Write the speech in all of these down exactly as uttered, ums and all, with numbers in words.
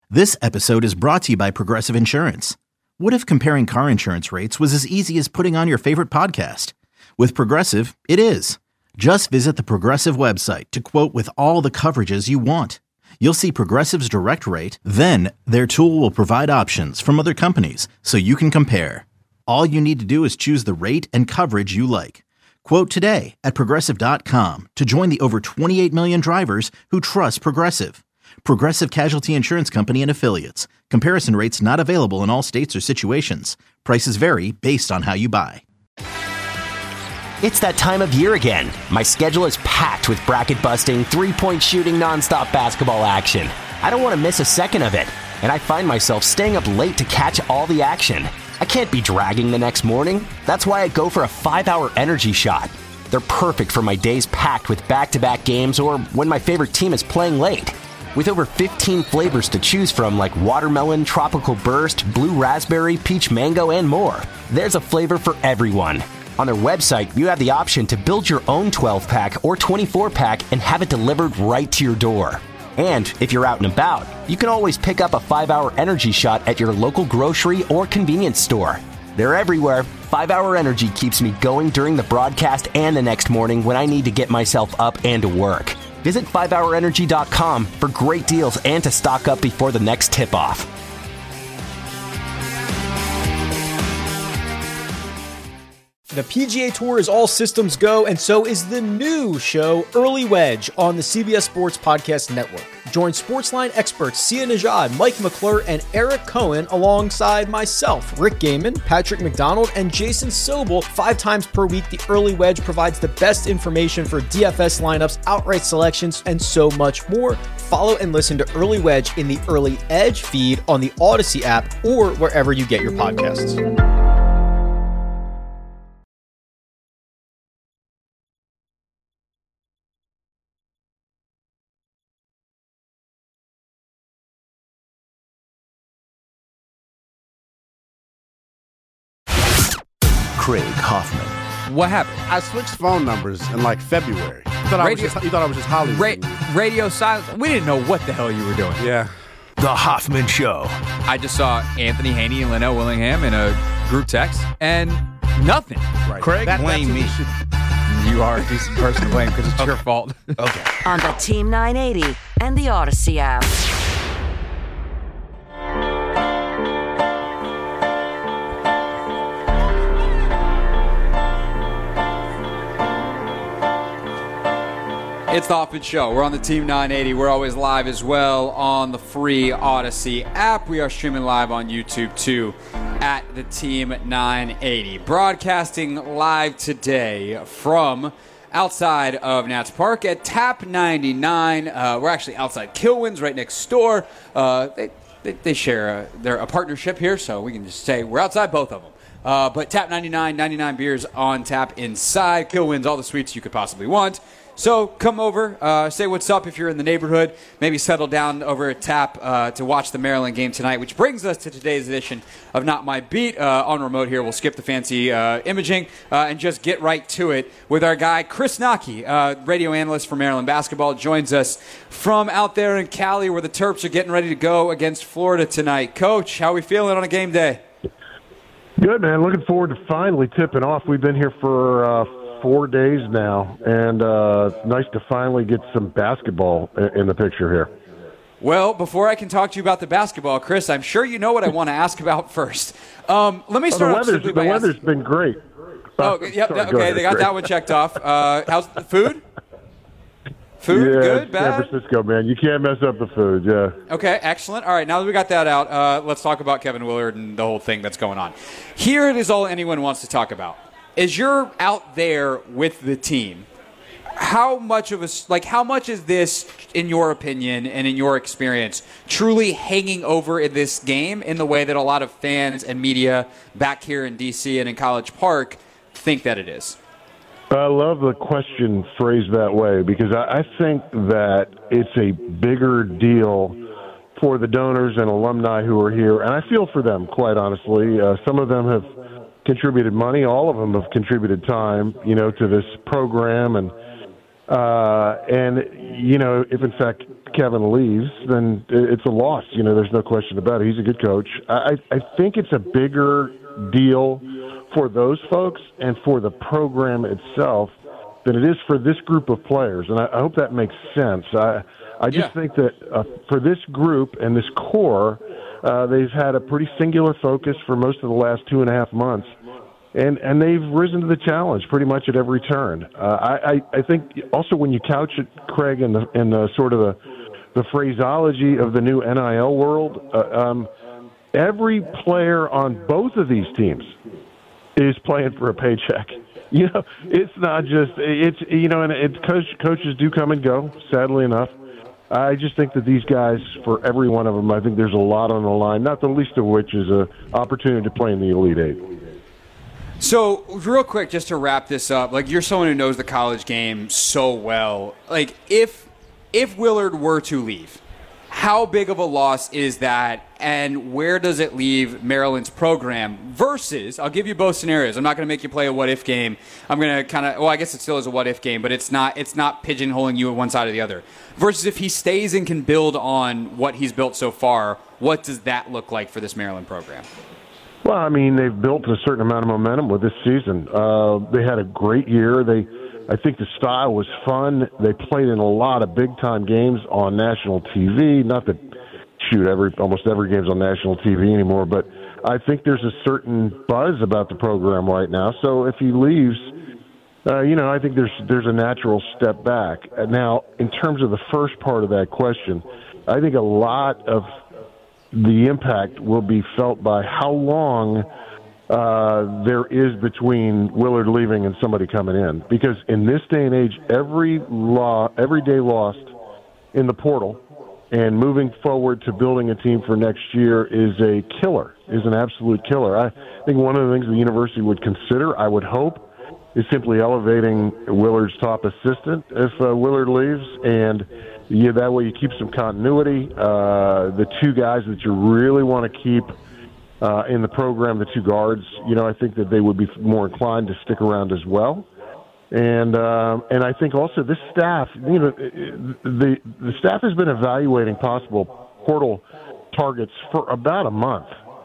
This episode is brought to you by Progressive Insurance. What if comparing car insurance rates was as easy as putting on your favorite podcast? With Progressive, it is. Just visit the Progressive website to quote with all the coverages you want. You'll see Progressive's direct rate, then their tool will provide options from other companies so you can compare. All you need to do is choose the rate and coverage you like. Quote today at progressive dot com to join the over twenty-eight million drivers who trust Progressive. Progressive Casualty Insurance Company and Affiliates. Comparison rates not available in all states or situations. Prices vary based on how you buy. It's that time of year again. My schedule is packed with bracket-busting, three-point shooting, nonstop basketball action. I don't want to miss a second of it, and I find myself staying up late to catch all the action. I can't be dragging the next morning. That's why I go for a five-hour energy shot. They're perfect for my days packed with back-to-back games or when my favorite team is playing late. With over fifteen flavors to choose from like watermelon, tropical burst, blue raspberry, peach mango, and more, there's a flavor for everyone. On their website, you have the option to build your own twelve-pack or twenty-four-pack and have it delivered right to your door. And if you're out and about, you can always pick up a five-hour energy shot at your local grocery or convenience store. They're everywhere. five-hour Energy keeps me going during the broadcast and the next morning when I need to get myself up and to work. Visit five hour energy dot com for great deals and to stock up before the next tip-off. The P G A Tour is all systems go, and so is the new show, Early Wedge, on the C B S Sports Podcast Network. Join Sportsline experts Sia Nejad, Mike McClure, and Eric Cohen alongside myself, Rick Gaiman, Patrick McDonald, and Jason Sobel. Five times per week, the Early Wedge provides the best information for D F S lineups, outright selections, and so much more. Follow and listen to Early Wedge in the Early Edge feed on the Odyssey app or wherever you get your podcasts. Craig Hoffman. What happened? I switched phone numbers in like February. You thought, radio, I, was just, you thought I was just Hollywood. Ra- radio silence. We didn't know what the hell you were doing. Yeah. The Hoffman Show. I just saw Anthony Haney and Leno Willingham in a group text, and nothing. Right. Craig, that, blame me. Should... You are a decent person to blame because it's okay. Your fault. Okay. On the Team nine eighty and the Odyssey app. It's the Hoffman Show. We're on the Team nine eighty. We're always live as well on the free Odyssey app. We are streaming live on YouTube too at the Team nine eighty. Broadcasting live today from outside of Nats Park at Tap ninety-nine. Uh, we're actually outside Kilwins, right next door. Uh, they, they, they share a, they're a partnership here, so we can just say we're outside both of them. Uh, but Tap ninety-nine, ninety-nine beers on tap inside. Kilwins, all the sweets you could possibly want. So come over, uh, say what's up if you're in the neighborhood. Maybe settle down over at Tap uh, to watch the Maryland game tonight, which brings us to today's edition of Not My Beat. Uh, on remote here, we'll skip the fancy uh, imaging uh, and just get right to it with our guy, Chris Naki, uh, radio analyst for Maryland basketball, joins us from out there in Cali where the Terps are getting ready to go against Florida tonight. Coach, how are we feeling on a game day? Good, man. Looking forward to finally tipping off. We've been here for uh, four days now, and uh, nice to finally get some basketball in the picture here. Well, before I can talk to you about the basketball, Chris, I'm sure you know what I want to ask about first. Um, let me start. Oh, the weather's, the weather's asking... been great. Oh, yep. Sorry, okay, they got great. That one checked off. Uh, how's the food? Food, yeah, good, bad? San Francisco, man. You can't mess up the food, yeah. Okay, excellent. All right, now that we got that out, uh, let's talk about Kevin Willard and the whole thing that's going on. Here it is all anyone wants to talk about. As you're out there with the team, how much of a, like, how much is this, in your opinion and in your experience, truly hanging over in this game in the way that a lot of fans and media back here in D C and in College Park think that it is? I love the question phrased that way because I, I think that it's a bigger deal for the donors and alumni who are here, and I feel for them, quite honestly. Uh, some of them have contributed money. All of them have contributed time, you know, to this program, and Uh, and, you know, if in fact Kevin leaves, then it's a loss. You know, there's no question about it. He's a good coach. I, I think it's a bigger deal for those folks and for the program itself than it is for this group of players. And I, I hope that makes sense. I, I just Yeah. think that uh, for this group and this core, uh, they've had a pretty singular focus for most of the last two and a half months. And and they've risen to the challenge pretty much at every turn. Uh, I, I, I think also when you couch it, Craig, in the in the sort of the, the phraseology of the new N I L world, uh, um, every player on both of these teams is playing for a paycheck. You know, it's not just it's you know, and it's coach, coaches do come and go. Sadly enough, I just think that these guys, for every one of them, I think there's a lot on the line. Not the least of which is a opportunity to play in the Elite Eight. So, real quick, just to wrap this up, like, you're someone who knows the college game so well. Like, if if Willard were to leave, how big of a loss is that, and where does it leave Maryland's program? Versus, I'll give you both scenarios. I'm not going to make you play a what-if game. I'm going to kind of, well, I guess it still is a what-if game, but it's not it's not pigeonholing you on one side or the other. Versus if he stays and can build on what he's built so far, what does that look like for this Maryland program? Well, I mean, they've built a certain amount of momentum with this season. Uh, they had a great year. They, I think the style was fun. They played in a lot of big-time games on national T V. Not that, shoot, every almost every game's on national T V anymore, but I think there's a certain buzz about the program right now. So if he leaves, uh, you know, I think there's there's a natural step back. Now, in terms of the first part of that question, I think a lot of the impact will be felt by how long uh, there is between Willard leaving and somebody coming in. Because in this day and age, every law, every day lost in the portal and moving forward to building a team for next year is a killer, is an absolute killer. I think one of the things the university would consider, I would hope, is simply elevating Willard's top assistant if uh, Willard leaves, and yeah, that way you keep some continuity. Uh, the two guys that you really want to keep uh, in the program, the two guards, you know, I think that they would be more inclined to stick around as well. And um, and I think also this staff, you know, the the staff has been evaluating possible portal targets for about a month.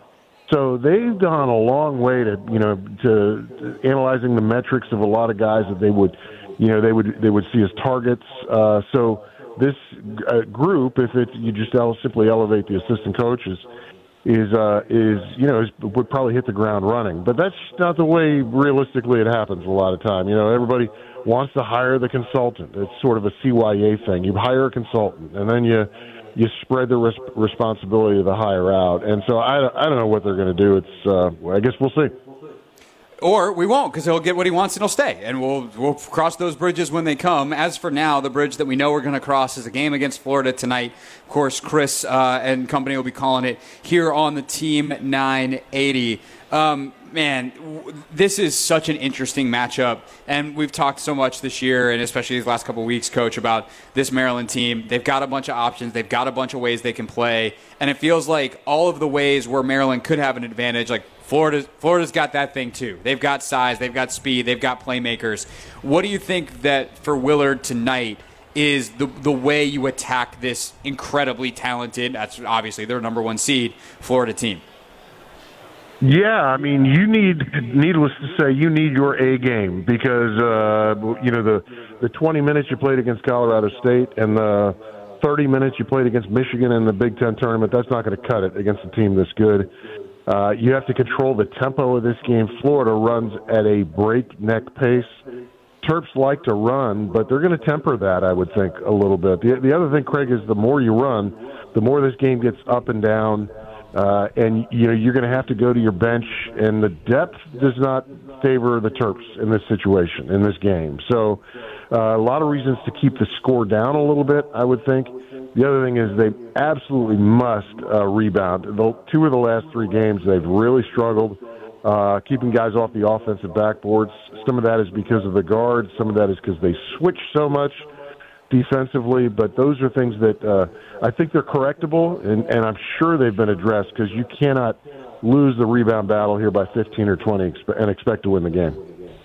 So they've gone a long way to, you know, to, to analyzing the metrics of a lot of guys that they would, you know, they would they would see as targets. Uh, so this uh, group, if it you just ele- simply elevate the assistant coaches, is uh, is you know is, would probably hit the ground running. But that's not the way realistically it happens a lot of time. You know, everybody wants to hire the consultant. It's sort of a C Y A thing. You hire a consultant, and then you. you spread the res- responsibility of the hire out. And so I, I don't know what they're going to do. It's uh, I guess we'll see. Or we won't, because he'll get what he wants and he'll stay. And we'll we'll cross those bridges when they come. As for now, the bridge that we know we're going to cross is a game against Florida tonight. Of course, Chris uh, and company will be calling it here on the Team nine eighty. Um, man, w- this is such an interesting matchup. And we've talked so much this year, and especially these last couple of weeks, Coach, about this Maryland team. They've got a bunch of options. They've got a bunch of ways they can play. And it feels like all of the ways where Maryland could have an advantage, like Florida, Florida's got that thing too. They've got size, they've got speed, they've got playmakers. What do you think that for Willard tonight is the the way you attack this incredibly talented, that's obviously their number one seed, Florida team? Yeah, I mean, you need, needless to say, you need your A game because, uh, you know, the, the twenty minutes you played against Colorado State and the thirty minutes you played against Michigan in the Big Ten tournament, that's not going to cut it against a team this good. Uh, you have to control the tempo of this game. Florida runs at a breakneck pace. Terps like to run, but they're going to temper that, I would think, a little bit. The, the other thing, Craig, is the more you run, the more this game gets up and down. Uh, and, you know, you're going to have to go to your bench, and the depth does not favor the Terps in this situation, in this game. So uh, a lot of reasons to keep the score down a little bit, I would think. The other thing is they absolutely must uh, rebound. The, two of the last three games, they've really struggled uh, keeping guys off the offensive backboards. Some of that is because of the guards. Some of that is because they switch so much defensively, but those are things that uh, I think they're correctable, and, and I'm sure they've been addressed because you cannot lose the rebound battle here by fifteen or twenty and expect to win the game.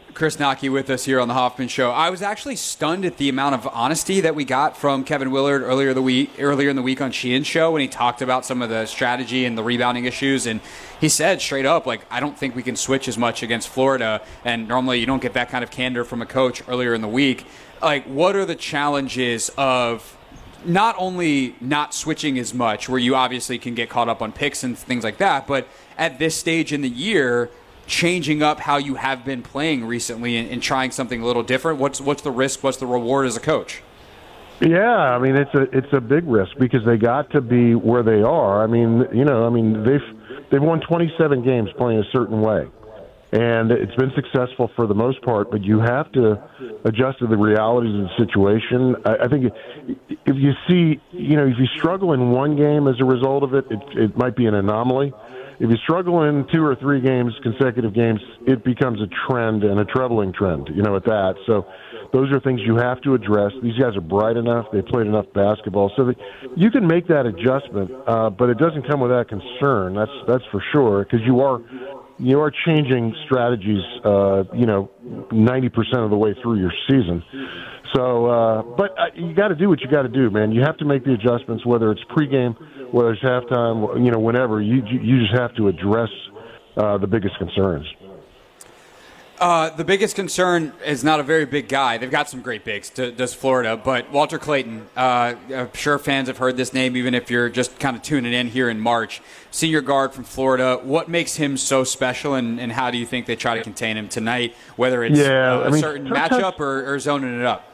Chris Naki with us here on the Hoffman Show. I was actually stunned at the amount of honesty that we got from Kevin Willard earlier the week, earlier in the week on Sheehan's show when he talked about some of the strategy and the rebounding issues. And he said straight up, like, I don't think we can switch as much against Florida. And normally you don't get that kind of candor from a coach earlier in the week. Like, what are the challenges of not only not switching as much, where you obviously can get caught up on picks and things like that, but at this stage in the year, changing up how you have been playing recently and, and trying something a little different? What's what's the risk? What's the reward as a coach? Yeah, I mean it's a it's a big risk because they got to be where they are. I mean, you know, I mean they've they've won twenty-seven games playing a certain way, and it's been successful for the most part. But you have to adjust to the realities of the situation. I, I think if you see, you know, if you struggle in one game as a result of it, it, it might be an anomaly. If you struggle in two or three games, consecutive games, it becomes a trend and a troubling trend, you know, at that. So those are things you have to address. These guys are bright enough. They played enough basketball. So that you can make that adjustment, uh, but it doesn't come without concern. That's that's for sure, because you are you are changing strategies, uh, you know, ninety percent of the way through your season. So, uh, but uh, you got to do what you got to do, man. You have to make the adjustments, whether it's pregame, whether it's halftime, you know, whenever. You you just have to address uh, the biggest concerns. Uh, the biggest concern is not a very big guy. They've got some great bigs, to, does Florida, but Walter Clayton, uh, I'm sure fans have heard this name, even if you're just kind of tuning in here in March. Senior guard from Florida. What makes him so special, and, and how do you think they try to contain him tonight, whether it's yeah, uh, a I mean, certain matchup or, or zoning it up?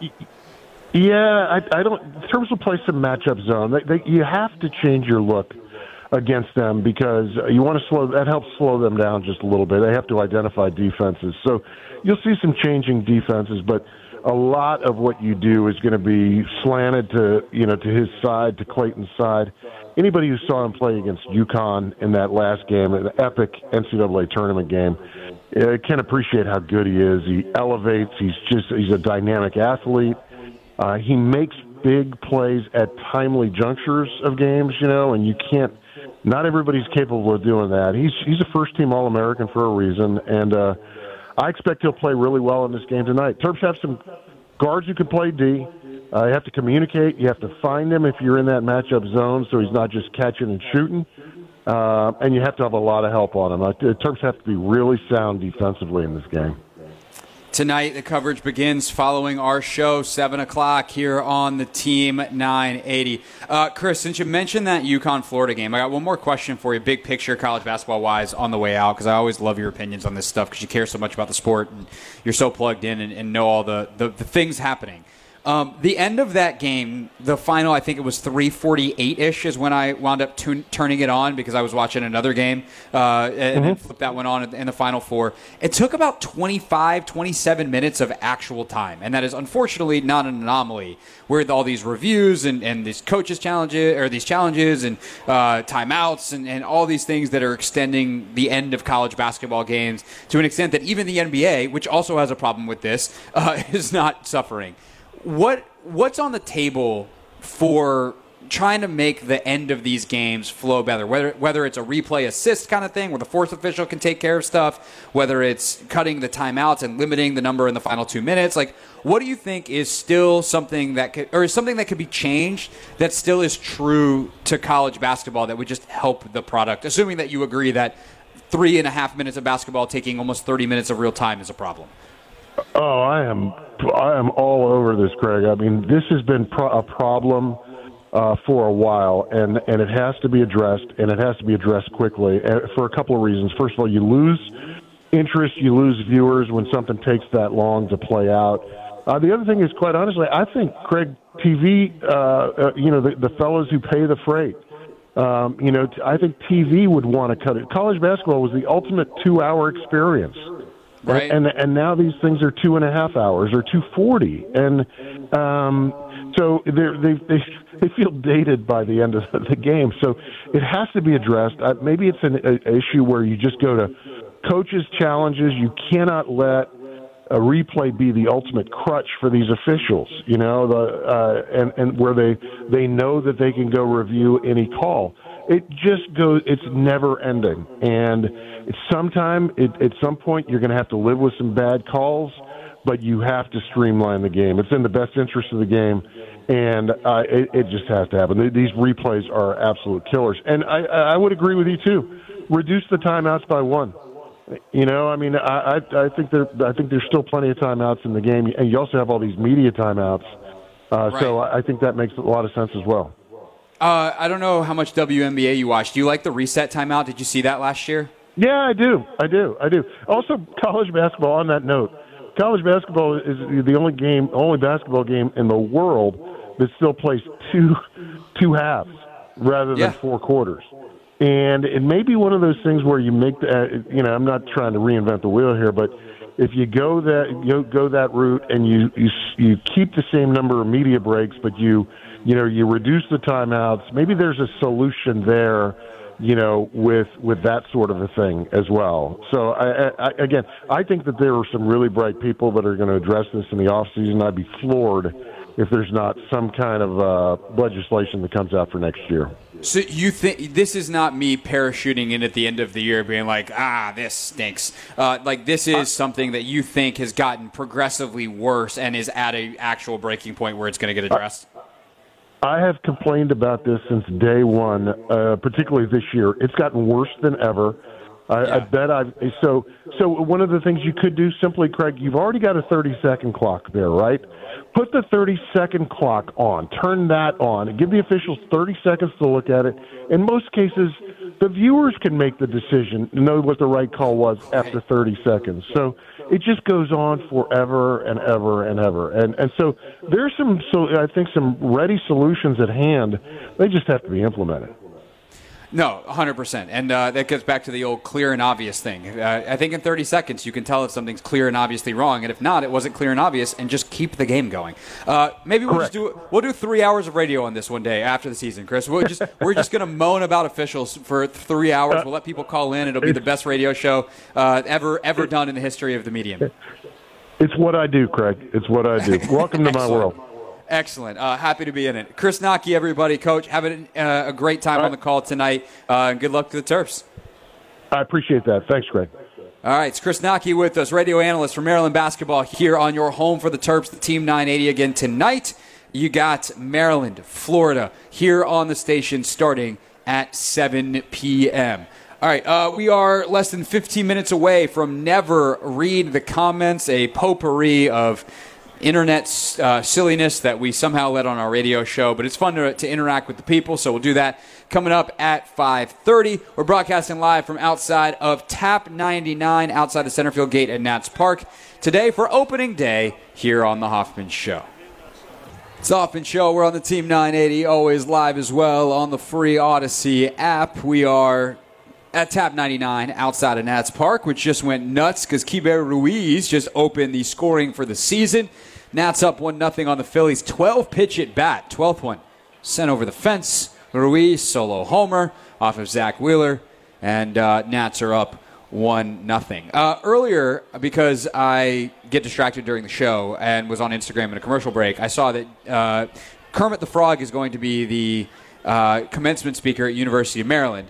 Yeah, I, I don't. Terps will play some matchup zone. They, they, you have to change your look against them because you want to slow. That helps slow them down just a little bit. They have to identify defenses, so you'll see some changing defenses. But a lot of what you do is going to be slanted to you know to his side, to Clayton's side. Anybody who saw him play against UConn in that last game, an epic N C double A tournament game, uh, can appreciate how good he is. He elevates. He's just he's a dynamic athlete. Uh, he makes big plays at timely junctures of games, you know, and you can't. Not everybody's capable of doing that. He's he's a first-team All-American for a reason, and uh, I expect he'll play really well in this game tonight. Terps have some guards who can play D. Uh, you have to communicate. You have to find him if you're in that matchup zone, so he's not just catching and shooting. Uh, and you have to have a lot of help on him. Uh, Terps have to be really sound defensively in this game. Tonight, the coverage begins following our show, seven o'clock here on the Team nine eighty. Uh, Chris, since you mentioned that UConn-Florida game, I got one more question for you, big picture college basketball-wise on the way out, because I always love your opinions on this stuff because you care so much about the sport and you're so plugged in and, and know all the, the, the things happening. Um, the end of that game, the final, I think it was three forty-eight-ish is when I wound up tun- turning it on because I was watching another game uh, and mm-hmm. then flipped that one on in the Final Four. It took about twenty-five, twenty-seven minutes of actual time, and that is unfortunately not an anomaly with all these reviews and, and these coaches challenges or these challenges and uh, timeouts and, and all these things that are extending the end of college basketball games to an extent that even the N B A, which also has a problem with this, uh, is not suffering. What what's on the table for trying to make the end of these games flow better? Whether whether it's a replay assist kind of thing where the fourth official can take care of stuff, whether it's cutting the timeouts and limiting the number in the final two minutes. Like, what do you think is still something that could, or is something that could be changed that still is true to college basketball that would just help the product? Assuming that you agree that three and a half minutes of basketball taking almost thirty minutes of real time is a problem. Oh, I am I am all over this, Craig. I mean, this has been pro- a problem uh, for a while, and, and it has to be addressed, and it has to be addressed quickly for a couple of reasons. First of all, you lose interest, you lose viewers when something takes that long to play out. Uh, the other thing is, quite honestly, I think, Craig, T V, uh, uh, you know, the, the fellows who pay the freight, um, you know, I think T V would want to cut it. College basketball was the ultimate two-hour experience. Right. And and now these things are two and a half hours or two forty, and um, so they they they they feel dated by the end of the game. So it has to be addressed. Uh, maybe it's an a, issue where you just go to coaches' challenges. You cannot let a replay be the ultimate crutch for these officials. You know, the uh, and and where they they know that they can go review any call. it just goes. It's never ending, and it's sometime it, at some point you're going to have to live with some bad calls, but you have to streamline the game. It's in the best interest of the game, and uh, it, it just has to happen. These replays are absolute killers, and I, I would agree with you too. Reduce the timeouts by one. You know, I mean, I, I, I think there, I think there's still plenty of timeouts in the game, and you also have all these media timeouts. Uh, right. So I think that makes a lot of sense as well. Uh, I don't know how much W N B A you watch. Do you like the reset timeout? Did you see that last year? Yeah, I do. I do. I do. Also, college basketball. On that note, college basketball is the only game, only basketball game in the world that still plays two, two halves rather than yeah. four quarters. And it may be one of those things where you make the, you know, I'm not trying to reinvent the wheel here, but if you go that you go that route and you, you you keep the same number of media breaks, but you you know you reduce the timeouts, maybe there's a solution there, you know, with with that sort of a thing as well. So I, I, again, I think that there are some really bright people that are going to address this in the off season. I'd be floored if there's not some kind of uh, legislation that comes out for next year. So you think this is not me parachuting in at the end of the year being like, ah, this stinks. Uh, like this is something that you think has gotten progressively worse and is at an actual breaking point where it's going to get addressed? I have complained about this since day one, uh, particularly this year. It's gotten worse than ever. I, yeah. I bet I've so so. One of the things you could do simply, Craig, you've already got a thirty second clock there, right? Put the thirty second clock on. Turn that on. Give the officials thirty seconds to look at it. In most cases, the viewers can make the decision to know what the right call was after thirty seconds. So it just goes on forever and ever and ever. And and so there's some, so I think some ready solutions at hand. They just have to be implemented. No, one hundred percent. And uh, that gets back to the old clear and obvious thing. Uh, I think in thirty seconds you can tell if something's clear and obviously wrong, and if not, it wasn't clear and obvious, and just keep the game going. Uh, maybe we'll Correct. just do we'll do three hours of radio on this one day after the season, Chris. We'll just we're just going to moan about officials for three hours. We'll let people call in. It'll be the best radio show uh, ever ever done in the history of the medium. It's what I do, Craig. It's what I do. Welcome to my world. Excellent. Uh, happy to be in it. Chris Naki, everybody. Coach, have a, uh, a great time right. on the call tonight. Uh, and good luck to the Terps. I appreciate that. Thanks, Greg. All right, it's Chris Naki with us, radio analyst for Maryland basketball here on your home for the Terps, the Team nine eighty again tonight. You got Maryland, Florida here on the station starting at seven p.m. All right, uh, we are less than fifteen minutes away from Never Read the Comments, a potpourri of internet uh, silliness that we somehow let on our radio show, but it's fun to, to interact with the people, so we'll do that coming up at five thirty. We're broadcasting live from outside of Tap ninety-nine, outside the Centerfield Gate at Nats Park, today for opening day here on The Hoffman Show. It's The Hoffman Show. We're on the Team nine eighty, always live as well on the free Odyssey app. We are at Tap ninety-nine outside of Nats Park, which just went nuts because Keibert Ruiz just opened the scoring for the season. Nats up one nothing on the Phillies. twelve pitch at bat. twelfth one sent over the fence. Ruiz, solo homer off of Zach Wheeler. And uh, Nats are up one nothing. Uh, earlier, because I get distracted during the show and was on Instagram in a commercial break, I saw that uh, Kermit the Frog is going to be the uh, commencement speaker at University of Maryland.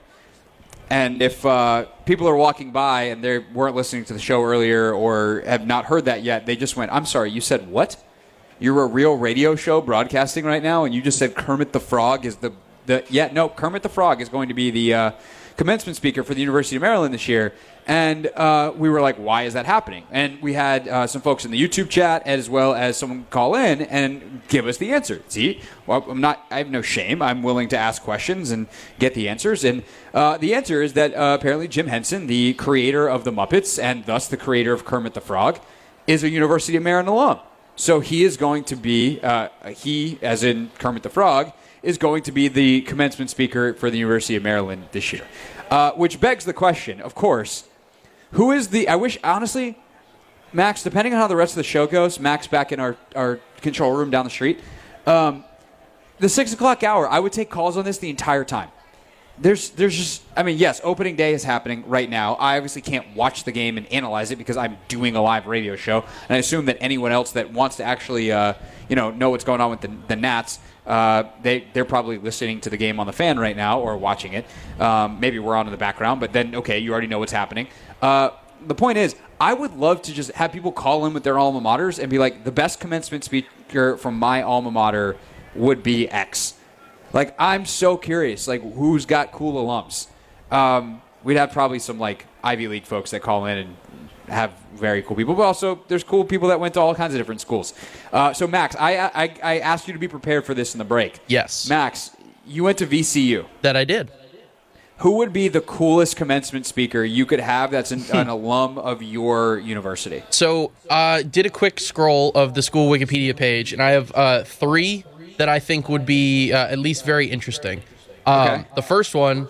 And if uh, people are walking by and they weren't listening to the show earlier or have not heard that yet, they just went, I'm sorry, you said what? You're a real radio show broadcasting right now, and you just said Kermit the Frog is the... the yeah, no, Kermit the Frog is going to be the uh, commencement speaker for the University of Maryland this year. And uh, we were like, why is that happening? And we had uh, some folks in the YouTube chat as well as someone call in and give us the answer. See, well, I'm not, I have no shame. I'm willing to ask questions and get the answers. And uh, the answer is that uh, apparently Jim Henson, the creator of the Muppets and thus the creator of Kermit the Frog, is a University of Maryland alum. So he is going to be, uh, he, as in Kermit the Frog, is going to be the commencement speaker for the University of Maryland this year. Uh, which begs the question, of course, who is the, I wish, honestly, Max, depending on how the rest of the show goes, Max back in our, our control room down the street, um, the six o'clock hour, I would take calls on this the entire time. There's there's just, I mean, yes, opening day is happening right now. I obviously can't watch the game and analyze it because I'm doing a live radio show, and I assume that anyone else that wants to actually, uh, you know, know what's going on with the, the Nats Uh, they, they're probably listening to the game on the Fan right now or watching it. Um, maybe we're on in the background, but then, okay, you already know what's happening. Uh, the point is, I would love to just have people call in with their alma maters and be like, the best commencement speaker from my alma mater would be X. Like, I'm so curious, like, who's got cool alums? Um, we'd have probably some, like, Ivy League folks that call in and have very cool people, but also there's cool people that went to all kinds of different schools. Uh, so, Max, I, I I asked you to be prepared for this in the break. Yes. Max, you went to V C U. That I did. Who would be the coolest commencement speaker you could have that's an, an alum of your university? So, uh, did a quick scroll of the school Wikipedia page, and I have uh, three that I think would be uh, at least very interesting. Um, Okay. The first one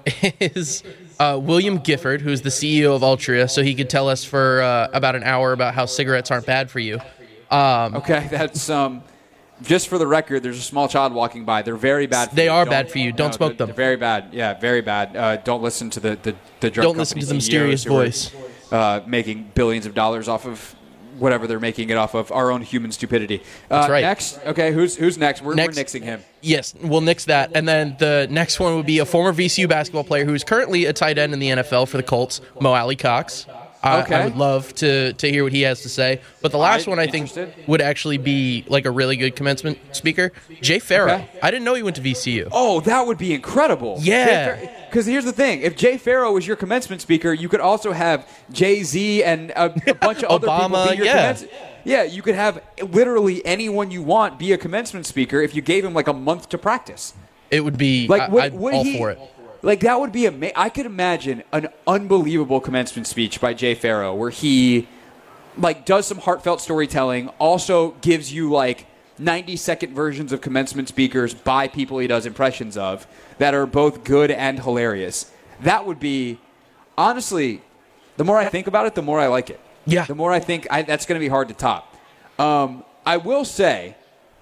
is uh, William Gifford, who's the C E O of Altria, so he could tell us for uh, about an hour about how cigarettes aren't bad for you. Um, Okay, that's um, just for the record. There's a small child walking by. They're very bad. For They you. are Don't- bad for you. Don't no, smoke they're, them. They're very bad. Yeah, very bad. Uh, don't listen to the the, the drug Don't listen to the company mysterious C E Os who are, voice. Uh, making billions of dollars off of whatever they're making it off of, our own human stupidity. Uh, That's right. Next, okay, who's who's next? We're, Next- we're nixing him. Yes, we'll nix that. And then the next one would be a former V C U basketball player who's currently a tight end in the N F L for the Colts, Mo Alley Cox. I, Okay. I would love to, to hear what he has to say. But the last I- one I think interested. would actually be like a really good commencement speaker, Jay Farrow. Okay. I didn't know he went to V C U. Oh, that would be incredible. Yeah. Because here's the thing. If Jay Farrow was your commencement speaker, you could also have Jay-Z and a, a bunch of other Obama, people be your yeah. commencement. Yeah, you could have literally anyone you want be a commencement speaker if you gave him like a month to practice. It would be Like, I, would, I'd would all he, for it. Like, that would be amazing. I could imagine an unbelievable commencement speech by Jay Farrow where he, like, does some heartfelt storytelling, also gives you, like, ninety-second versions of commencement speakers by people he does impressions of that are both good and hilarious. That would be, honestly, the more I think about it, the more I like it. Yeah. The more I think I, that's going to be hard to top. Um, I will say,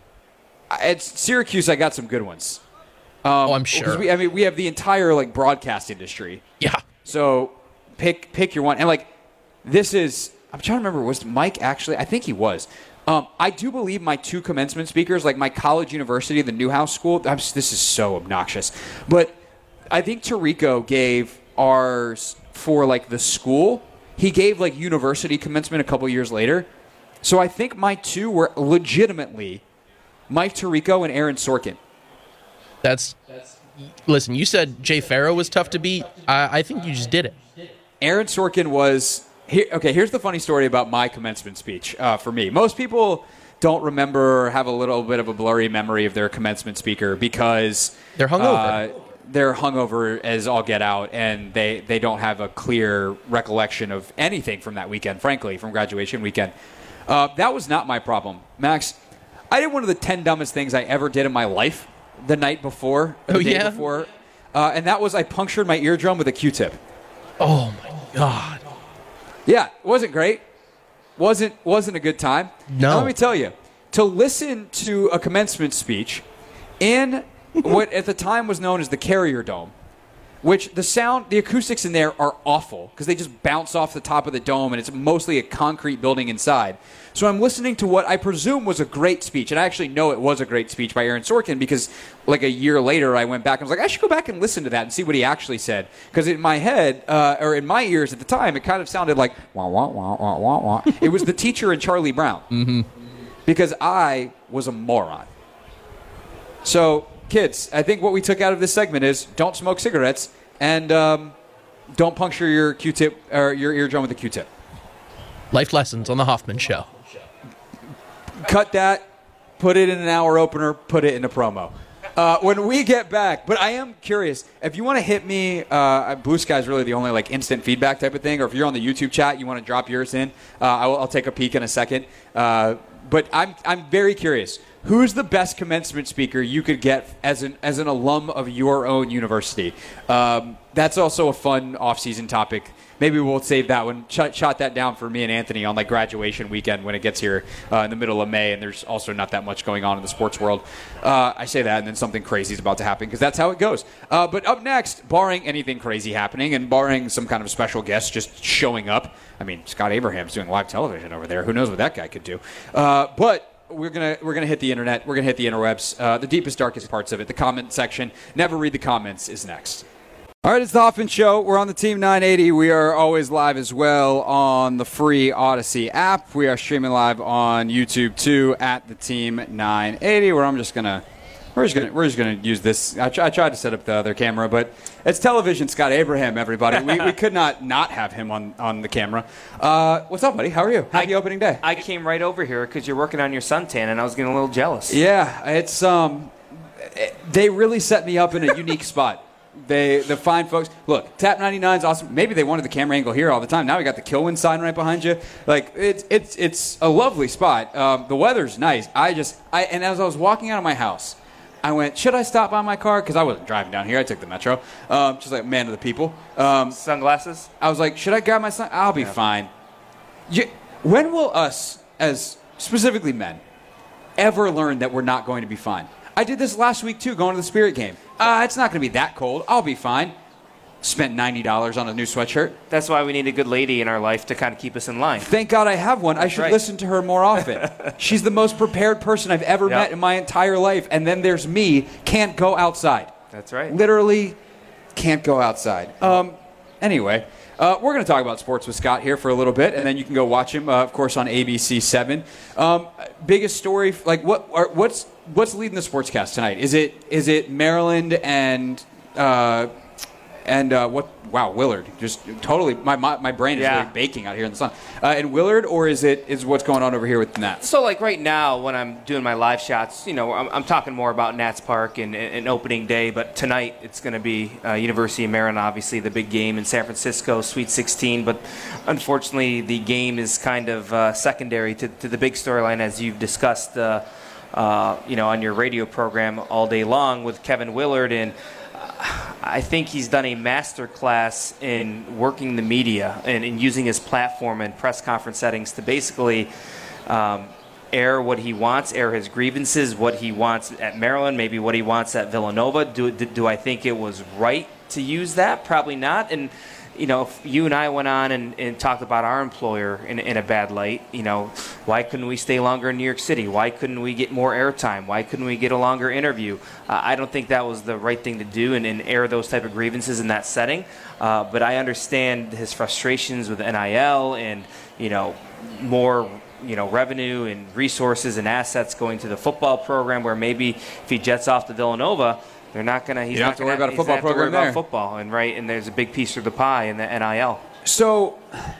at Syracuse, I got some good ones. Um, Oh, I'm 'cause sure. We, I mean, we have the entire like broadcast industry. Yeah. So pick pick your one. And like this is, I'm trying to remember. Was Mike actually? I think he was. Um, I do believe my two commencement speakers, like my college university, the Newhouse School. I'm, this is so obnoxious, but I think Tarico gave ours for like the school. He gave like university commencement a couple years later. So I think my two were legitimately Mike Tirico and Aaron Sorkin. That's, listen, you said Jay Farrow was tough to beat. I, I think you just did it. Aaron Sorkin was here. Okay, here's the funny story about my commencement speech uh, for me. Most people don't remember or have a little bit of a blurry memory of their commencement speaker because They're hungover. Uh, they're hungover as all get out, and they, they don't have a clear recollection of anything from that weekend, frankly, from graduation weekend. Uh, that was not my problem. Max, I did one of the ten dumbest things I ever did in my life the night before, the Oh, day yeah? before, uh, and that was I punctured my eardrum with a Q-tip. Oh, my God. Yeah, it wasn't great. Wasn't wasn't a good time. No. And let me tell you, to listen to a commencement speech in what at the time was known as the Carrier Dome, which the sound, the acoustics in there are awful because they just bounce off the top of the dome and it's mostly a concrete building inside. So I'm listening to what I presume was a great speech, and I actually know it was a great speech by Aaron Sorkin because like a year later I went back and was like, I should go back and listen to that and see what he actually said. Because in my head, uh, or in my ears at the time, it kind of sounded like, wah, wah, wah, wah, wah, wah. It was the teacher in Charlie Brown. Mm-hmm. Because I was a moron. So, kids, I think what we took out of this segment is don't smoke cigarettes and um, don't puncture your Q-tip or your eardrum with a Q-tip. Life lessons on the Hoffman Show. Cut that, put it in an hour opener, put it in a promo. Uh, when we get back, but I am curious, if you want to hit me, uh, Blue Sky is really the only like instant feedback type of thing, or if you're on the YouTube chat, you want to drop yours in, uh, I'll, I'll take a peek in a second. Uh, but I'm I'm very curious. Who's the best commencement speaker you could get as an as an alum of your own university? Um, that's also a fun off-season topic. Maybe we'll save that one. Shot, shot that down for me and Anthony on like graduation weekend when it gets here uh, in the middle of May, and there's also not that much going on in the sports world. Uh, I say that, and then something crazy is about to happen because that's how it goes. Uh, but up next, barring anything crazy happening and barring some kind of special guest just showing up, I mean, Scott Abraham's doing live television over there. Who knows what that guy could do? Uh, but we're gonna we're gonna hit the internet. We're gonna hit the interwebs. Uh, the deepest, darkest parts of it. The comment section. Never read the comments is next. All right, it's the Hoffman Show. We're on the Team nine eighty. We are always live as well on the free Odyssey app. We are streaming live on YouTube too at the Team nine eighty. Where I'm just gonna we're just gonna we're just gonna use this. I, try, I tried to set up the other camera, but it's television. Scott Abraham, everybody. We, we could not not have him on on the camera. Uh, what's up, buddy? How are you? Happy I, opening day. I came right over here because you're working on your suntan, and I was getting a little jealous. Yeah, it's um, they really set me up in a unique spot. They, the fine folks. Look, Tap ninety-nine is awesome. Maybe they wanted the camera angle here all the time. Now we got the Kilwin sign right behind you. Like it's it's it's a lovely spot. Um, the weather's nice. I just I and as I was walking out of my house, I went, should I stop by my car? Because I wasn't driving down here. I took the metro. Um, just like a man of the people. Um, Sunglasses. I was like, should I grab my sun? I'll be yeah. fine. You, when will us, as specifically men, ever learn that we're not going to be fine? I did this last week, too, going to the Spirit game. Uh, it's not going to be that cold. I'll be fine. Spent ninety dollars on a new sweatshirt. That's why we need a good lady in our life to kind of keep us in line. Thank God I have one. That's I should right. listen to her more often. She's the most prepared person I've ever yep. met in my entire life. And then there's me, can't go outside. That's right. Literally can't go outside. Um, anyway, uh, we're going to talk about sports with Scott here for a little bit, and then you can go watch him, uh, of course, on A B C seven. Um, biggest story, like what? Are, what's what's leading the sportscast tonight? Is it is it Maryland and uh, and uh, what? Wow, Willard, just totally. My my, my brain is yeah. really baking out here in the sun. Uh, and Willard, or is it is what's going on over here with Nats? So, like right now, when I'm doing my live shots, you know, I'm, I'm talking more about Nats Park and, and opening day. But tonight, it's going to be uh, University of Maryland, obviously the big game in San Francisco, Sweet sixteen. But unfortunately, the game is kind of uh, secondary to, to the big storyline, as you've discussed, uh, uh, you know, on your radio program all day long with Kevin Willard. And I think he's done a master class in working the media and in using his platform and press conference settings to basically um, air what he wants, air his grievances, what he wants at Maryland, maybe what he wants at Villanova. Do, do, do I think it was right to use that? Probably not. And, you know, if you and I went on and, and talked about our employer in, in a bad light, you know, why couldn't we stay longer in New York City? Why couldn't we get more airtime? Why couldn't we get a longer interview? Uh, I don't think that was the right thing to do and, and air those type of grievances in that setting. Uh, but I understand his frustrations with N I L and, you know, more, you know, revenue and resources and assets going to the football program, where maybe if he jets off to Villanova, they're not going to. He's you don't not have to worry about a football program there. About football, and right, and there's a big piece of the pie in the N I L. So,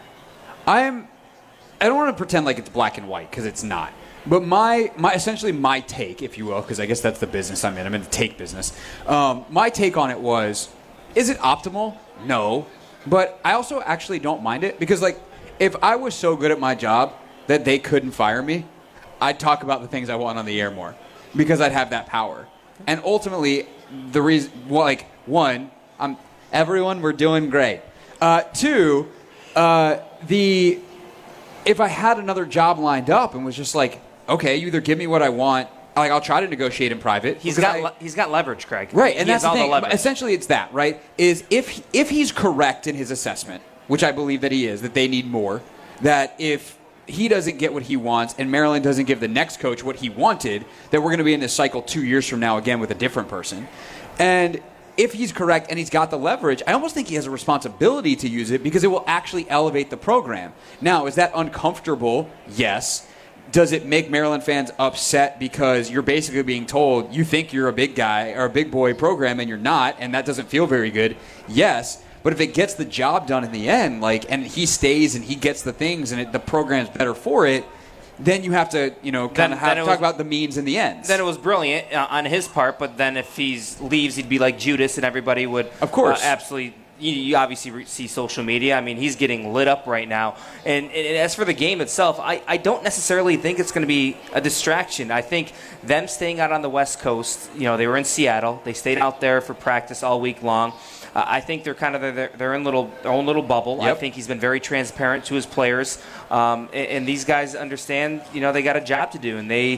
I'm. I don't want to pretend like it's black and white, because it's not. But my, my essentially my take, if you will, because I guess that's the business I'm in. I'm in the take business. Um, my take on it was, is it optimal? No. But I also actually don't mind it, because like, if I was so good at my job that they couldn't fire me, I'd talk about the things I want on the air more, because I'd have that power. And ultimately, the reason, well, like, one, I'm, everyone, we're doing great. Uh, two, uh, the, if I had another job lined up and was just like, okay, you either give me what I want, like, I'll try to negotiate in private. He's got I, le- he's got leverage, Craig. Right, and he that's the thing. The Essentially, it's that, right? Is if if he's correct in his assessment, which I believe that he is, that they need more, that if he doesn't get what he wants and Maryland doesn't give the next coach what he wanted, that we're going to be in this cycle two years from now again with a different person. And if he's correct and he's got the leverage, I almost think he has a responsibility to use it, because it will actually elevate the program. Now, is that uncomfortable? Yes. Does it make Maryland fans upset because you're basically being told you think you're a big guy or a big boy program and you're not, and that doesn't feel very good? Yes. But if it gets the job done in the end, like, and he stays and he gets the things and it, the program's better for it, then you have to, you know, kind of have, talk was, about the means and the ends. Then it was brilliant uh, on his part, but then if he leaves, he'd be like Judas, and everybody would, of course, uh, absolutely. You, you obviously re- see social media. I mean, he's getting lit up right now. And, and as for the game itself, I, I don't necessarily think it's going to be a distraction. I think them staying out on the West Coast, you know, they were in Seattle. They stayed out there for practice all week long. Uh, I think they're kind of their, their, in little, their own little bubble. Yep. I think he's been very transparent to his players. Um, and, and these guys understand, you know, they got a job to do. And they,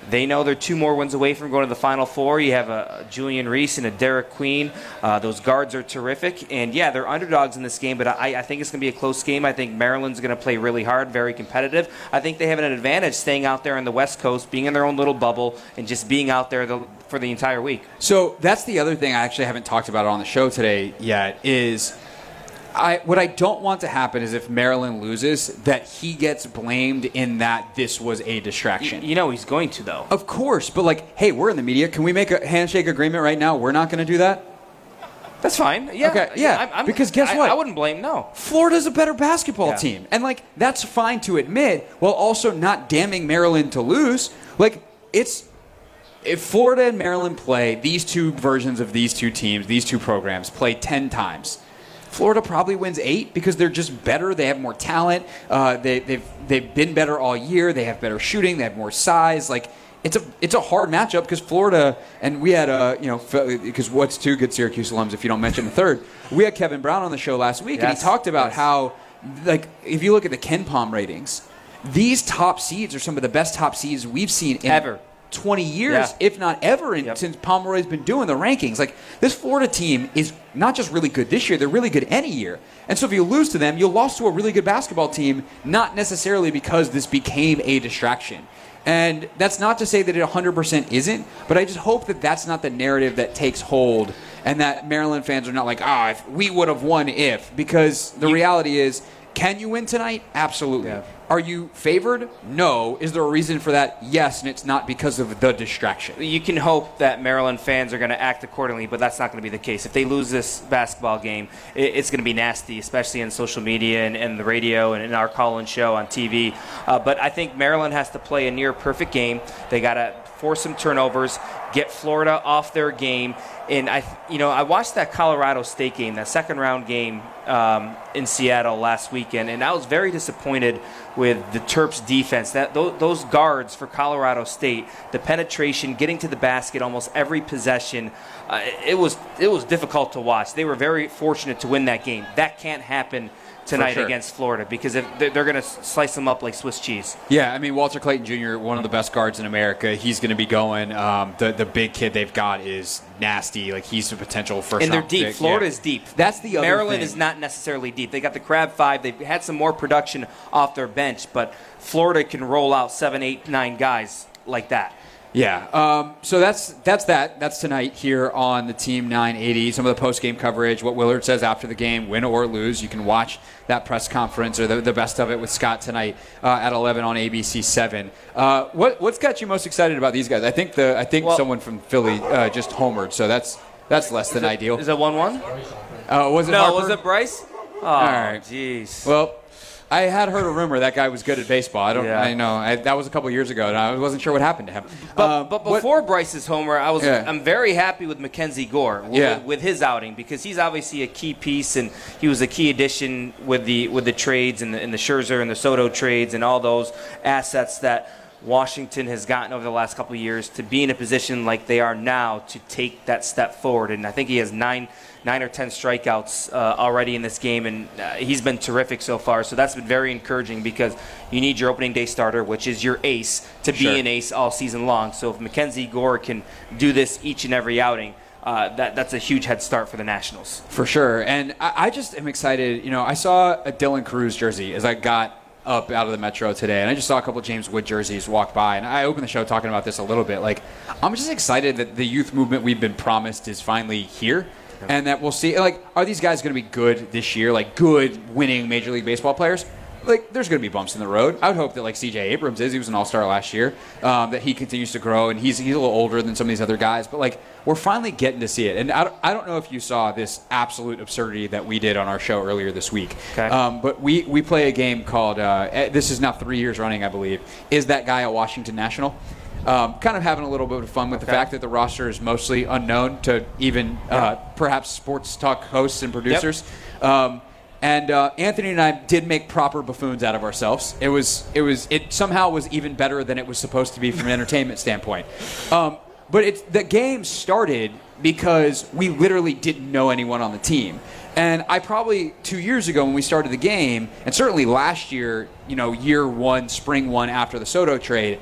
They know they're two more wins away from going to the Final Four. You have a, a Julian Reese and a Derek Queen. Uh, those guards are terrific. And, yeah, they're underdogs in this game, but I, I think it's going to be a close game. I think Maryland's going to play really hard, very competitive. I think they have an advantage staying out there on the West Coast, being in their own little bubble, and just being out there the, for the entire week. So that's the other thing I actually haven't talked about on the show today yet is – I, what I don't want to happen is if Maryland loses, that he gets blamed in that this was a distraction. You, you know he's going to, though. Of course. But, like, hey, we're in the media. Can we make a handshake agreement right now? We're not going to do that? That's fine. Yeah. Okay. Yeah. I'm, I'm, because guess I, what? I wouldn't blame, no. Florida's a better basketball yeah. team. And, like, that's fine to admit while also not damning Maryland to lose. Like, it's... If Florida and Maryland play, these two versions of these two teams, these two programs, play ten times, Florida probably wins eight because they're just better. They have more talent. Uh, they, they've they've been better all year. They have better shooting. They have more size. Like it's a it's a hard matchup because Florida and we had a you know because what's two good Syracuse alums if you don't mention the third. We had Kevin Brown on the show last week yes. and he talked about yes. how like if you look at the Ken Pom ratings, these top seeds are some of the best top seeds we've seen in ever. twenty years, yeah. if not ever, in, yep. since Pomeroy's been doing the rankings. Like, this Florida team is not just really good this year, they're really good any year. And so if you lose to them, you lost to a really good basketball team, not necessarily because this became a distraction. And that's not to say that it one hundred percent isn't, but I just hope that that's not the narrative that takes hold and that Maryland fans are not like, ah, oh, if we would have won if. Because the you, reality is, can you win tonight? Absolutely. Yeah. Are you favored? No. Is there a reason for that? Yes, and it's not because of the distraction. You can hope that Maryland fans are going to act accordingly, but that's not going to be the case. If they lose this basketball game, it's going to be nasty, especially in social media and, and the radio and in our call-in show on T V. Uh, but I think Maryland has to play a near-perfect game. They got to force some turnovers, get Florida off their game. And I, you know, I watched that Colorado State game, that second-round game um, in Seattle last weekend, and I was very disappointed with the Terps' defense. That those, those guards for Colorado State, the penetration, getting to the basket almost every possession, uh, it was it was difficult to watch. They were very fortunate to win that game. That can't happen tonight sure. against Florida because if they're, they're going to slice them up like Swiss cheese. Yeah, I mean, Walter Clayton Junior, one of the best guards in America, he's going to be going. Um, the the big kid they've got is nasty. Like, he's the potential first And they're round deep. pick. Florida yeah. is deep. That's the other Maryland thing. is not necessarily deep. They got the Crab Five. They've had some more production off their bench, but Florida can roll out seven, eight, nine guys like that. Yeah, um, so that's that's that. That's tonight here on the Team nine eighty. Some of the post-game coverage, what Willard says after the game, win or lose. You can watch that press conference or the, the best of it with Scott tonight uh, at eleven on A B C seven. Uh, what what's got you most excited about these guys? I think the I think well, someone from Philly uh, just homered, so that's that's less than is it, ideal. Is it one one? Uh, was it no, Harper? was it Bryce? Oh, all right, jeez. Well. I had heard a rumor that guy was good at baseball. I don't. Yeah. I know I, that was a couple years ago, and I wasn't sure what happened to him. But, uh, but before what, Bryce's homer, I was. Yeah. I'm very happy with Mackenzie Gore with, yeah. with his outing because he's obviously a key piece, and he was a key addition with the with the trades and the, and the Scherzer and the Soto trades and all those assets that Washington has gotten over the last couple of years to be in a position like they are now to take that step forward. And I think he has nine. Nine or ten strikeouts uh, already in this game, and uh, he's been terrific so far. So that's been very encouraging because you need your opening day starter, which is your ace, to be sure. an ace all season long. So if Mackenzie Gore can do this each and every outing, uh, that that's a huge head start for the Nationals. For sure. And I, I just am excited. You know, I saw a Dylan Cruz jersey as I got up out of the Metro today, and I just saw a couple of James Wood jerseys walk by, and I opened the show talking about this a little bit. Like, I'm just excited that the youth movement we've been promised is finally here. And that we'll see, like, are these guys going to be good this year, like good winning Major League Baseball players? Like, there's going to be bumps in the road. I would hope that, like, C J Abrams is. He was an all-star last year. Um, that he continues to grow, and he's, he's a little older than some of these other guys. But, like, we're finally getting to see it. And I don't, I don't know if you saw this absolute absurdity that we did on our show earlier this week. Okay. Um, but we, we play a game called, uh, this is now three years running, I believe, Is That Guy a Washington National? Um, kind of having a little bit of fun with okay. the fact that the roster is mostly unknown to even uh, perhaps sports talk hosts and producers. Yep. Um, and uh, Anthony and I did make proper buffoons out of ourselves. It was, it was, it somehow was even better than it was supposed to be from an entertainment standpoint. Um, but it's, the game started because we literally didn't know anyone on the team. And I probably, two years ago when we started the game, and certainly last year, you know, year one, spring one after the Soto trade,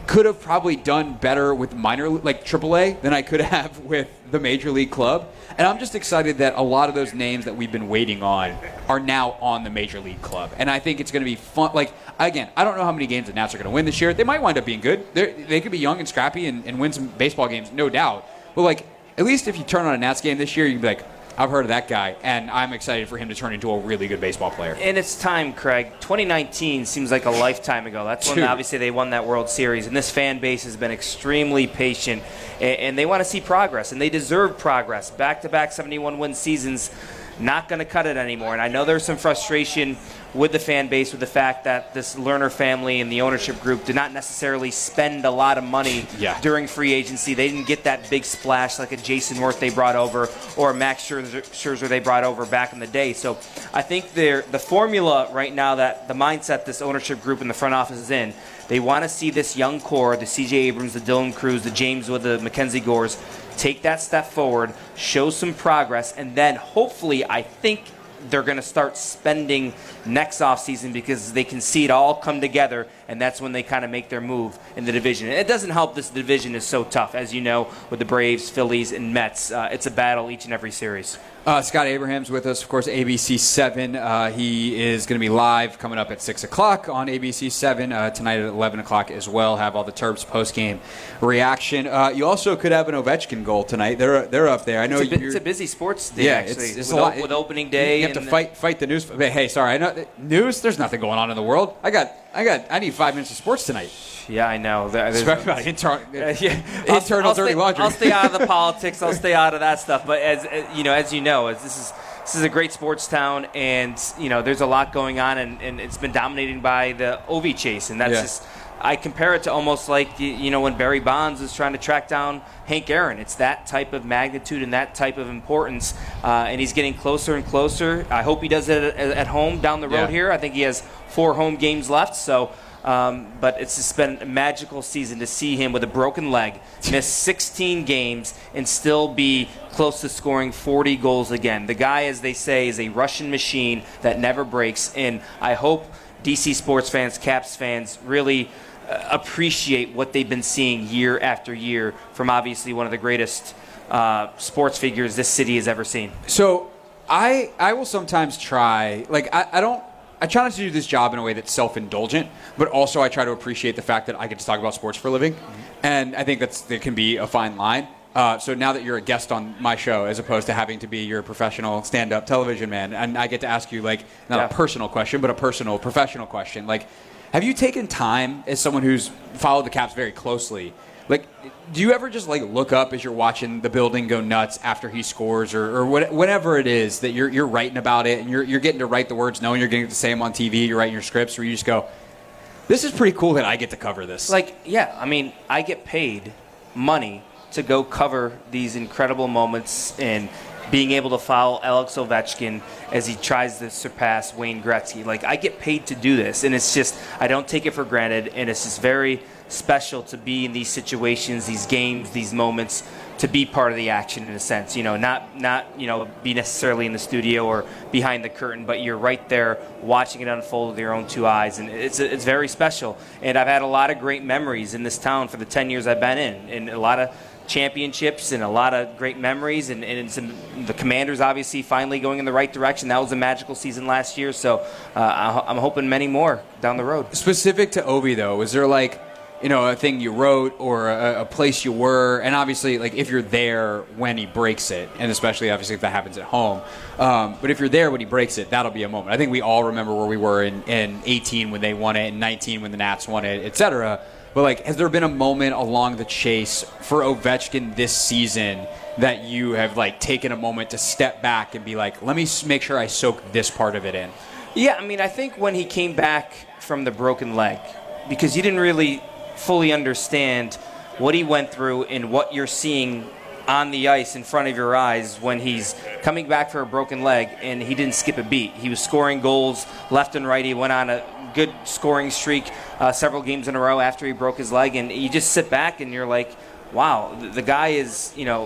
could have probably done better with minor, like triple A, than I could have with the major league club. And I'm just excited that a lot of those names that we've been waiting on are now on the major league club. And I think it's going to be fun. Like, again, I don't know how many games the Nats are going to win this year. They might wind up being good. They're, they could be young and scrappy and, and win some baseball games, no doubt. But, like, at least if you turn on a Nats game this year, you can be like, I've heard of that guy, and I'm excited for him to turn into a really good baseball player. And it's time, Craig. twenty nineteen seems like a lifetime ago. That's when, Dude. obviously, they won that World Series, and this fan base has been extremely patient, and, and they want to see progress, and they deserve progress. Back-to-back seventy-one win seasons, not going to cut it anymore. And I know there's some frustration with the fan base with the fact that this Lerner family and the ownership group did not necessarily spend a lot of money yeah. during free agency. They didn't get that big splash like a Jason Worth they brought over or a Max Scherzer, Scherzer they brought over back in the day. So I think they're, the formula right now, that the mindset this ownership group in the front office is in, they want to see this young core, the C J Abrams, the Dylan Cruz, the James Wood, the Mackenzie Gores, take that step forward, show some progress, and then hopefully I think they're going to start spending next offseason because they can see it all come together, and that's when they kind of make their move in the division. And it doesn't help this division is so tough, as you know, with the Braves, Phillies, and Mets. Uh, it's a battle each and every series. Uh, Scott Abraham's with us, of course, A B C seven. Uh, he is going to be live coming up at six o'clock on A B C seven, uh, tonight at eleven o'clock as well. Have all the Terps post-game reaction. Uh, you also could have an Ovechkin goal tonight. They're they're up there. I know it's a, you're, it's a busy sports day, yeah, actually, it's, it's with, a lot, o- with opening day. You have and to fight fight the news. Hey, sorry, I know news. There's nothing going on in the world. I got I got I need five minutes of sports tonight. Yeah, I know. There's, Talk about inter- uh, yeah. internal I'll dirty stay, laundry. I'll stay out of the politics. I'll stay out of that stuff. But as you know, as you know, as this is this is a great sports town, and you know, there's a lot going on, and, and it's been dominated by the Ovi chase, and that's yeah. just. I compare it to almost like, you know, when Barry Bonds was trying to track down Hank Aaron. It's that type of magnitude and that type of importance, uh, and he's getting closer and closer. I hope he does it at, at home down the road yeah. here. I think he has four home games left, so um, but it's just been a magical season to see him with a broken leg, miss sixteen games, and still be close to scoring forty goals again. The guy, as they say, is a Russian machine that never breaks, and I hope D C sports fans, Caps fans, really appreciate what they've been seeing year after year from obviously one of the greatest uh, sports figures this city has ever seen. So I I will sometimes try, like I, I don't, I try not to do this job in a way that's self-indulgent, but also I try to appreciate the fact that I get to talk about sports for a living. Mm-hmm. And I think that's that can be a fine line. Uh, so now that you're a guest on my show, as opposed to having to be your professional stand-up television man, and I get to ask you, like, not yeah. a personal question, but a personal, professional question, like, have you taken time, as someone who's followed the Caps very closely, like, do you ever just, like, look up as you're watching the building go nuts after he scores, or, or what, whatever it is that you're you're writing about it, and you're you're getting to write the words, knowing you're getting to say them on T V, you're writing your scripts, where you just go, this is pretty cool that I get to cover this. Like, yeah, I mean, I get paid money to go cover these incredible moments and being able to follow Alex Ovechkin as he tries to surpass Wayne Gretzky. Like, I get paid to do this, and it's just, I don't take it for granted, and it's just very special to be in these situations, these games, these moments, to be part of the action in a sense. You know, not, not you know, be necessarily in the studio or behind the curtain, but you're right there watching it unfold with your own two eyes, and it's it's very special. And I've had a lot of great memories in this town for the ten years I've been in, and a lot of championships and a lot of great memories, and, and it's in, the Commanders obviously finally going in the right direction. That was a magical season last year, so uh, I, I'm hoping many more down the road. Specific to Ovi, though, is there like, you know, a thing you wrote or a, a place you were, and obviously, like, if you're there when he breaks it, and especially obviously if that happens at home, um, but if you're there when he breaks it, that'll be a moment. I think we all remember where we were in, in eighteen when they won it, and nineteen when the Nats won it, et cetera. But, like, has there been a moment along the chase for Ovechkin this season that you have, like, taken a moment to step back and be like, let me make sure I soak this part of it in? Yeah, I mean, I think when he came back from the broken leg, because you didn't really fully understand what he went through and what you're seeing on the ice in front of your eyes when he's coming back for a broken leg, and he didn't skip a beat. He was scoring goals left and right. He went on a good scoring streak uh, several games in a row after he broke his leg, and you just sit back and you're like, wow, the, the guy is, you know,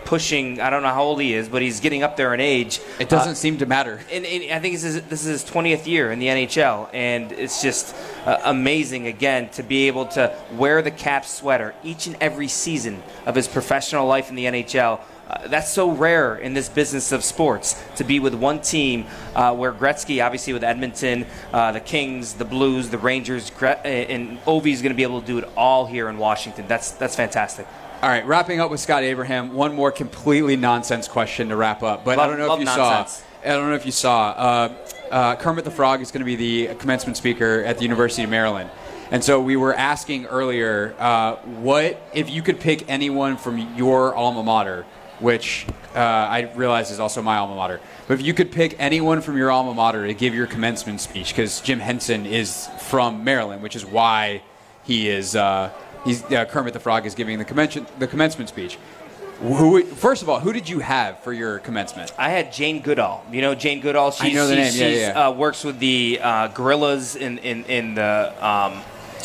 pushing, I don't know how old he is, but he's getting up there in age. It doesn't uh, seem to matter. And, and I think this is, this is his twentieth year in the N H L, and it's just uh, amazing, again, to be able to wear the Caps sweater each and every season of his professional life in the N H L. Uh, that's so rare in this business of sports, to be with one team uh, where Gretzky, obviously with Edmonton, uh, the Kings, the Blues, the Rangers, Gre- and Ovi's going to be able to do it all here in Washington. That's that's fantastic. All right, wrapping up with Scott Abraham, one more completely nonsense question to wrap up. But love, I don't know if you nonsense. saw. I don't know if you saw. Uh, uh, Kermit the Frog is going to be the commencement speaker at the University of Maryland. And so we were asking earlier, uh, what if you could pick anyone from your alma mater, which uh, I realize is also my alma mater. But if you could pick anyone from your alma mater to give your commencement speech, because Jim Henson is from Maryland, which is why he is uh, he's uh, Kermit the Frog is giving the commencement the commencement speech. Who, first of all, who did you have for your commencement? I had Jane Goodall. You know Jane Goodall. She's, I know the name. She's, Yeah, she's, yeah. Uh, works with the uh, gorillas in in in the. Um,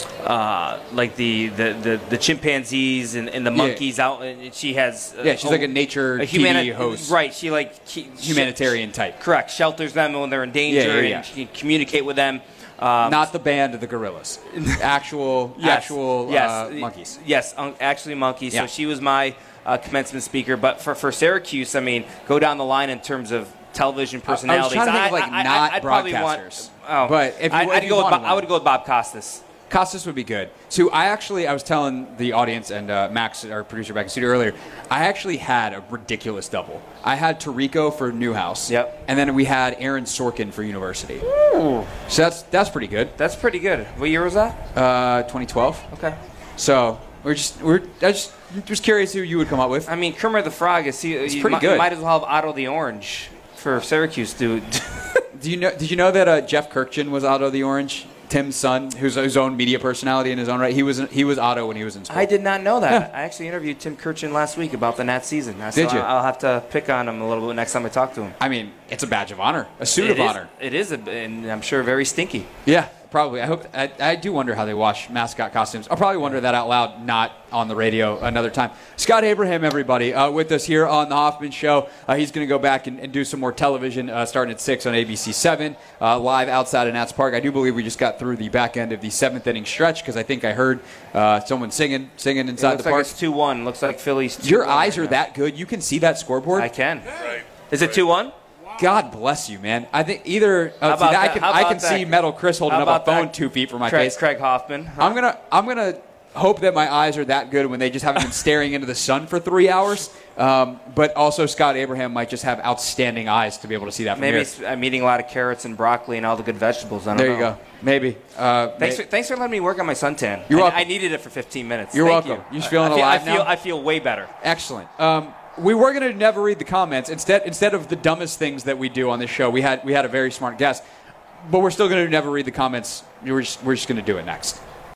Uh, like the, the, the, the chimpanzees and, and the monkeys yeah. out, and she has uh, yeah, she's oh, like a nature a humani- T V host, right? She like she, humanitarian she, type, correct? Shelters them when they're in danger, yeah, yeah, yeah. and she can communicate with them. Um, Not the band of the gorillas, actual yes, actual yes, uh, monkeys. Yes, um, actually monkeys. Yeah. So she was my uh, commencement speaker. But for, for Syracuse, I mean, go down the line in terms of television personalities. I was trying to think of like I, not I, I'd broadcasters. Want, oh, but if you, I'd, if I'd you go with wanted Bob, I would go with Bob Costas. Costas would be good. So I actually, I was telling the audience and uh, Max, our producer back in the studio earlier, I actually had a ridiculous double. I had Tirico for Newhouse. Yep. And then we had Aaron Sorkin for University. Ooh. So that's that's pretty good. That's pretty good. What year was that? Uh, twenty twelve. Okay. So we're just we're I just just curious who you would come up with. I mean, Kermit the Frog is he, it's you pretty might, good. You might as well have Otto the Orange for Syracuse, dude. Do you know? Did you know that uh, Jeff Kirkchin was Otto the Orange? Tim's son, who's his own media personality in his own right. He was he was Otto when he was in school. I did not know that. Yeah. I actually interviewed Tim Kirkchin last week about the Nats season. So did you? I'll have to pick on him a little bit next time I talk to him. I mean, it's a badge of honor, a suit it of is, honor. It is, a, and I'm sure very stinky. Yeah, probably. I hope. I, I do wonder how they wash mascot costumes. I'll probably wonder that out loud, not on the radio another time. Scott Abraham, everybody, uh, with us here on the Hoffman Show. Uh, he's going to go back and, and do some more television uh, starting at six on A B C seven, uh, live outside of Nats Park. I do believe we just got through the back end of the seventh inning stretch because I think I heard uh, someone singing singing inside it looks the like park. It's two one. Looks like Phillies two one. Your eyes right are now. that good. You can see that scoreboard. I can. Is it two one? God bless you, man. I think either oh, How see, about I that? can How I about can that? see Metal Chris holding How up a about phone that? two feet from my Craig, face. Craig Hoffman. Huh? I'm gonna I'm gonna hope that my eyes are that good when they just haven't been staring into the sun for three hours. Um, but also Scott Abraham might just have outstanding eyes to be able to see that from Maybe here. I'm eating a lot of carrots and broccoli and all the good vegetables. I don't There know. you go. Maybe. Uh, Thanks, for, thanks for letting me work on my suntan. You're I, welcome. I needed it for fifteen minutes. You're Thank welcome. You, You feeling I, I feel, alive I feel, now? I feel way better. Excellent. Um, we were going to never read the comments. Instead, instead of the dumbest things that we do on this show, we had we had a very smart guest. But we're still going to never read the comments. We're just, we're just going to do it next.